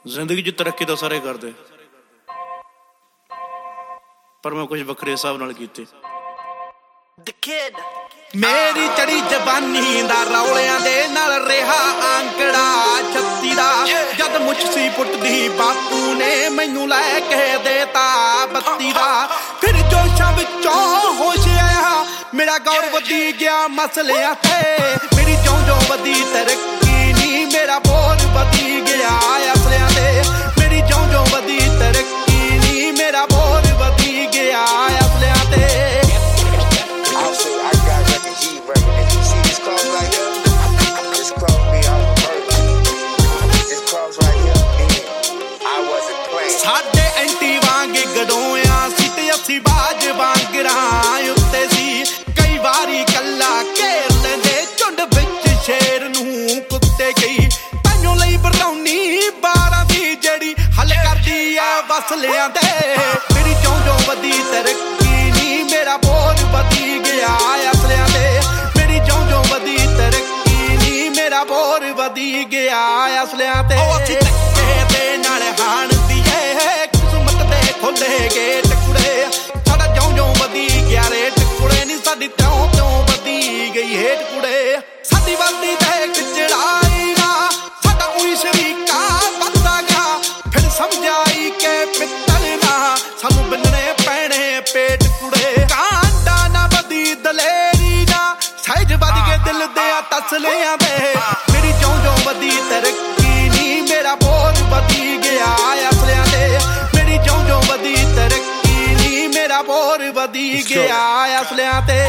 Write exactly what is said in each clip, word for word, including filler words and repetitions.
ਜ਼ਿੰਦਗੀ 'ਚ ਤਰੱਕੀ ਤਾਂ ਸਾਰੇ ਕਰਦੇ, ਪਰ ਮੈਂ ਕੁਝ ਵੱਖਰੇ ਹਿਸਾਬ ਨਾਲ ਕੀਤੇ। ਮੇਰੀ ਚੜੀ ਜਵਾਨੀ ਦਾ ਰੌਲਿਆਂ ਦੇ ਨਾਲ ਰਿਹਾ ਆਂਕੜਾ ਛੱਤੀ ਦਾ, ਜਦ ਮੁੱਛੀ ਪੁੱਟਦੀ ਬਾਪੂ ਨੇ ਮੈਨੂੰ ਲੈ ਕੇ ਦੇਤਾ ਬੱਤੀ ਦਾ। ਫਿਰ ਜੋਸ਼ਾਂ ਵਿੱਚੋਂ ਹੋਸ਼ ਆਇਆ, ਮੇਰਾ ਗੌਰ ਵਧੀ ਗਿਆ ਮਸਲਿਆਂ ਤੇ। ਮੇਰੀ ਜਿਉਂ ਜਿਉਂ ਵਧੀ ਤਰੱਕੀ ਨੀ, ਮੇਰਾ ਬੋਝ ਵਧੀ ਗਿਆ ਅਸਲਿਆਂ ਤੇ। ਮੇਰੀ ਜਿਉਂ ਜਿਉਂ ਵਧੀ ਤਰੱਕੀ ਨੀ, ਮੇਰਾ ਬੋਝ ਵਧੀ ਗਿਆ ਅਸਲਿਆਂ ਤੇ। ਸਾਡੇ ਐਂਟੀ ਵਾਂਗ ਗੜੋਇਆ ਸੀ ਤੇ ਅਸੀਂ ਬਾਜ ਵਾਂਗਰਾਂ ਉੱਤੇ ਸੀ। ਕਈ ਵਾਰੀ ਕੱਲਾ ਘੇਰ ਲੈਂਦੇ ਝੁੰਡ ਵਿੱਚ ਸ਼ੇਰ ਨੂੰ ਕੁੱਤੇ ਗਈ। ਤਾਈਓ ਲਈ ਬਰਾਉਨੀ ਬਾਰਾਂ ਦੀ ਜਿਹੜੀ ਹੱਲ ਕਰਦੀ ਆ ਵਸਲਿਆਂ ਦੇ। ਮੇਰੀ ਜਿਉਂ ਜਿਉਂ ਵਧੀ ਤਰੱਕੀ ਨੀ, ਮੇਰਾ ਬੋਝ ਵਧੀ ਗਿਆ ਅਸਲਿਆਂ ਦੇ। ਮੇਰੀ ਜਿਉਂ ਜਿਉਂ ਵਧੀ ਤਰੱਕੀ ਨੀ, ਮੇਰਾ ਬੋਝ ਵਧੀ ਗਿਆ ਅਸਲਿਆਂ ਤੇ। ਉਹ ਅਸੀਂ ਧੱਕੇ ਦੇ ਨਾਲ ਹਾਣ ਕਿਸਮਤ ਦੇ ਖੋਲੇ ਗੇਟ ਕੁੜੇ। ਸਾਡਾ ਜਿਉਂ ਜਿਉਂ ਵਧੀ ਗਿਆ ਰੇਟ ਕੁੜੇ ਨੀ, ਸਾਡੀ ਤਿਉਂ ਤਿਉਂ ਵਧੀ ਗਈ ਹੇਠ ਕੁੜੇ। ਸਾਡੀ ਵੱਧਦੀ ਤੇ ਇੱਕ ਚੜਾਈ ਨਾ, ਸਾਡਾ ਉਹੀ ਸ਼ਰੀਕਾ ਵੱਧਦਾ ਗਿਆ। ਫਿਰ ਸਮਝ ਆਈ ਕਿ ਪਿੱਤਲ ਨਾ ਸਾਨੂੰ ਬੰਨਣੇ ਪੈਣੇ ਪੇਟ ਕੁੜੇ। ਕਾਂਡਾ ਨਾ ਵਧੀ ਦਲੇਰੀ ਨਾ, ਸਹਿਜ ਵੱਧ ਕੇ ਦਿਲ ਦੇ ਤਸਲਿਆਂ ਦੇ। ਮੇਰੀ ਜਿਉਂ ਜਿਉਂ ਵਧੀ ਤਰੱਕੀ ਨੀ, ਮੇਰਾ ਬੋਝ ਵਧੀ ਗਿਆ ਅਸਲਿਆਂ ਦੇ। ਮੇਰੀ ਜਿਉਂ ਜਿਉਂ ਵਧੀ ਤਰੱਕੀ ਨੀ, ਮੇਰਾ ਬੋਝ ਵਧੀ ਗਿਆ ਅਸਲਿਆਂ ਤੇ।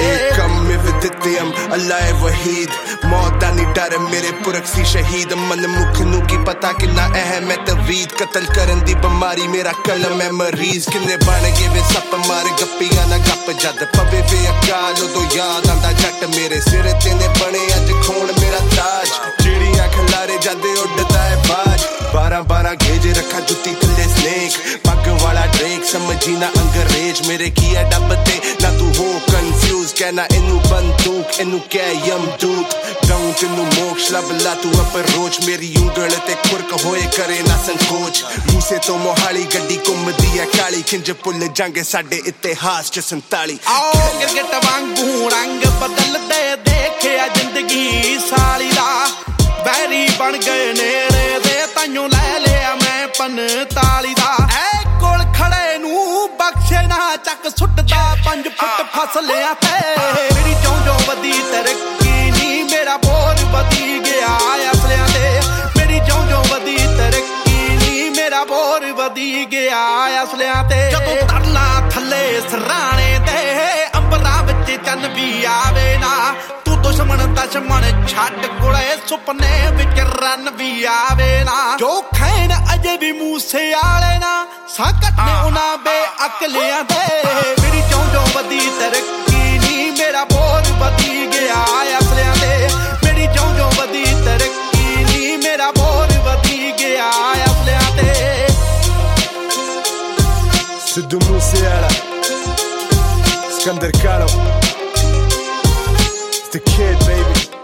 ਅੱਲਾ ਵਹੀਦ ਮੌਤ ਦਾ ਨੀ ਡਰ, ਮੇਰੇ ਪੁਰਖ ਸੀ ਸ਼ਹੀਦ। ਮਨ ਮੁਖ ਨੂੰ ਕੀ ਪਤਾ ਕਿੰਨਾ ਅਹਿਮ ਹੈ ਤਵੀਦ। ਕਤਲ ਕਰਨ ਦੀ ਬਿਮਾਰੀ ਮੇਰਾ ਕਲਮ ਹੈ ਮਰੀਜ਼। ਕਿੰਨੇ ਬਣ ਗਏ ਵੇ ਸੱਪ ਮਾਰ ਗੱਪੀਆਂ ਨਾ ਗੱਪ, ਜਦ ਪਵੇ ਵੇ ਅਕਾਲ ਉਦੋਂ ਯਾਦ ਆਂਦਾ ਜੱਟ। ਮੇਰੇ ਸਿਰ ਤੇ ਨੇ ਬਣੇ ਅੱਜ ਖੂਨ ਮੇਰਾ ਤਾਜ, ਜਿਹੜੀਆਂ ਖਲਾਰੇ ਜਦ ਉੱਡਦਾ ਹੈ ਬਾਜ। ਬਾਰਾਂ ਬਾਰਾਂ ਗੇਜ ਰੱਖਾ ਜੁੱਤੀ ਥੱਲੇ ਸਨੇਕ, ਪੱਗ ਵਾਲਾ ਡਰੇਕ ਸਮਝੀ ਨਾ ਅੰਗਰੇਜ਼। ਮੇਰੇ ਕੀ ਹੈ ਡੱਬ ਤੇ ਨਾ ਤੂੰ ਹੋ ਕਨਫਿਊਜ਼, ਕਹਿਣਾ ਇਹਨੂੰ ਬੰਦੂਕ ਇਹਨੂੰ ਕਹਿ ਯਮਦੂਤ। ਦਊਂ ਤੈਨੂੰ ਮੋਕਸ਼ ਲੱਭ ਲਾ ਤੂੰ ਅਪਰੋਚ, ਮੇਰੀ ਉਂਗਲ ਤੇ ਖੁਰਕ ਹੋਏ ਕਰੇ ਨਾ ਸੰਕੋਚ। ਮੂਸੇ ਤੋਂ ਮੋਹਾਲੀ ਗੱਡੀ ਘੁੰਮਦੀ ਹੈ ਕਾਲੀ, ਖਿੰਜ ਭੁੱਲ ਜਾਂਗੇ ਸਾਡੇ ਇਤਿਹਾਸ ਚ ਸੰਤਾਲੀ। ਆਓ ਗਿਰਗਿਟ ਵਾਂਗੂ ਰੰਗ ਬਦਲਦੇ ਦੇਖਿਆ ਜ਼ਿੰਦਗੀ ਸਾਲੀ ਦਾ। ਬੈਰੀ ਬਣ ਗਏ ਨੇੜੇ ਦੇ, ਤਾਈਓ ਲੈ ਲਿਆ ਮੈਂ ਪੰਤਾਲੀ ਦਾ। ਐ ਕੋਲ ਖੜੇ ਨੂੰ ਬਖਸ਼ੇ ਨਾ ਚੱਕ ਸੁੱਟਦਾ ਪੰਜ ਫੁੱਟ ਫਸਲਿਆਂ ਤੇ। ਮੇਰੀ ਜਿਉਂ ਜਿਉਂ ਵਧੀ ਤਰੱਕੀ ਨੀ, ਮੇਰਾ ਬੋਝ ਵਧੀ ਗਿਆ ਅਸਲਿਆਂ ਤੇ। ਮੇਰੀ ਜਿਉਂ ਜਿਉਂ ਵਧੀ ਤਰੱਕੀ ਨੀ, ਮੇਰਾ ਬੋਝ ਵਧੀ ਗਿਆ ਅਸਲਿਆਂ ਤੇ। ਜਦੋਂ ਤਰਲਾ ਥੱਲੇ ਸਰਾਣੇ ਦੇ, ਅੰਬਰਾਂ ਵਿੱਚ ਚੰਨ ਵੀ ਆਵੇ ਨਾ। ਤੂੰ ਦੁਸ਼ਮਣ ਦੁਸ਼ਮਣ ਛੱਡ ਕੁੜੇ, ਸੁਪਨੇ ਵਿੱਚ ਰਨ ਵੀ ਆਵੇ ਨਾ। ਜੋ ਖੈਣ ਅਜੇ ਵੀ ਮੂਸੇ ਆਲੇ ਨਾ, ਸਾਕਟ ਨੇ ਉਹਨਾਂ ਬੇਅਕਲਿਆਂ ਦੇ। ਮੇਰੀ ਜਿਉਂ ਜਿਉਂ ਵਧੀ ਤਰੱਕੀ ਨੀ, ਮੇਰਾ ਬੋਝ ਵਧੀ ਗਿਆ ਅਸਲਿਆਂ ਦੇ। ਮੇਰੀ ਜਿਉਂ ਜਿਉਂ ਵਧੀ ਤਰੱਕੀ ਨੀ, ਮੇਰਾ ਬੋਝ ਵਧੀ ਗਿਆ ਅਸਲਿਆਂ ਤੇ। Sidhu Moosewala, Skandar Kano, it's the kid, baby.